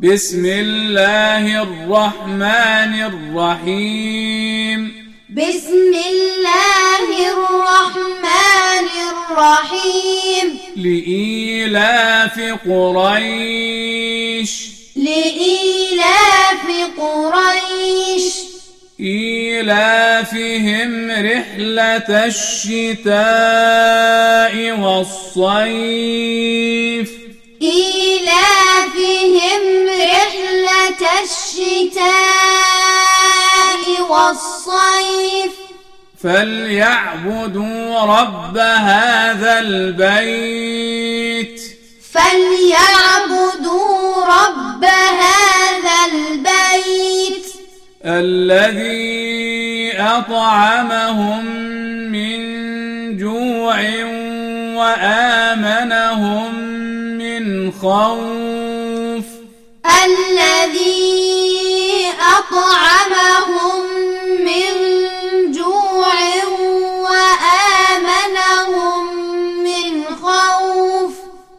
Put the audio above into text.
بسم الله الرحمن الرحيم بسم الله الرحمن الرحيم لإيلاف قريش إيلافهم رحلة الشتاء والصيف فليعبدوا رب هذا البيت الذي أطعمهم من جوع وآمنهم من خوف